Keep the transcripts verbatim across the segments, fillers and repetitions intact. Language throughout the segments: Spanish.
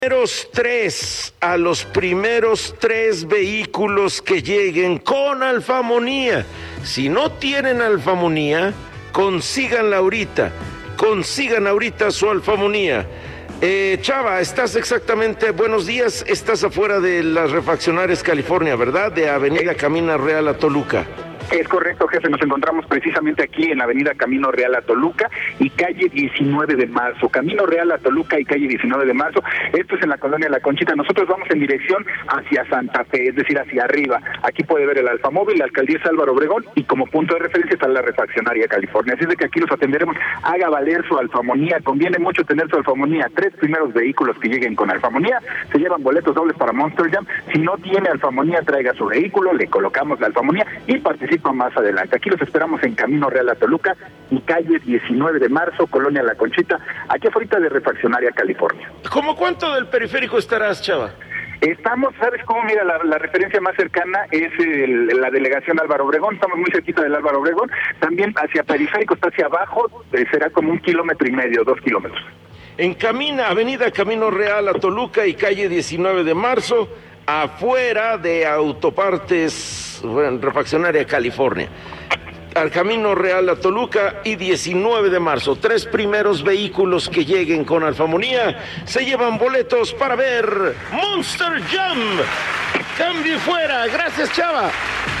Primeros tres, a los primeros tres vehículos que lleguen con alfamonía. Si no tienen alfamonía, consíganla ahorita, consigan ahorita su alfamonía. Eh, Chava, estás exactamente, buenos días, estás afuera de las Refaccionarias California, ¿verdad? De Avenida Camino Real a Toluca. Es correcto, jefe, nos encontramos precisamente aquí en la avenida Camino Real a Toluca y calle diecinueve de marzo, Camino Real a Toluca y calle diecinueve de marzo, esto es en la colonia La Conchita. Nosotros vamos en dirección hacia Santa Fe, es decir, hacia arriba. Aquí puede ver el Alfamóvil, la alcaldía es Álvaro Obregón y como punto de referencia está la Refaccionaria California, así es de que aquí los atenderemos. Haga valer su alfamonía, conviene mucho tener su alfamonía. Tres primeros vehículos que lleguen con alfamonía se llevan boletos dobles para Monster Jam. Si no tiene alfamonía, traiga su vehículo, le colocamos la alfamonía y participa más adelante. Aquí los esperamos en Camino Real a Toluca y calle diecinueve de marzo, colonia La Conchita, aquí afuera de Refaccionaria California. ¿Cómo cuánto del periférico estarás, Chava? Estamos, ¿sabes cómo? Mira, la, la referencia más cercana es el, la delegación Álvaro Obregón, estamos muy cerquita del Álvaro Obregón, también hacia periférico está hacia abajo, eh, será como un kilómetro y medio, dos kilómetros. En Camina, Avenida Camino Real a Toluca y calle diecinueve de marzo, afuera de Autopartes, bueno, Refaccionaria California. Al Camino Real a Toluca y diecinueve de marzo. Tres primeros vehículos que lleguen con alfamonía se llevan boletos para ver Monster Jam. Cambio y fuera. Gracias, Chava.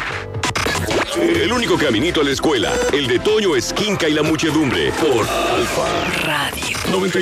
El único caminito a la escuela, el de Toño Esquinca y la muchedumbre, por Alfa Radio noventa.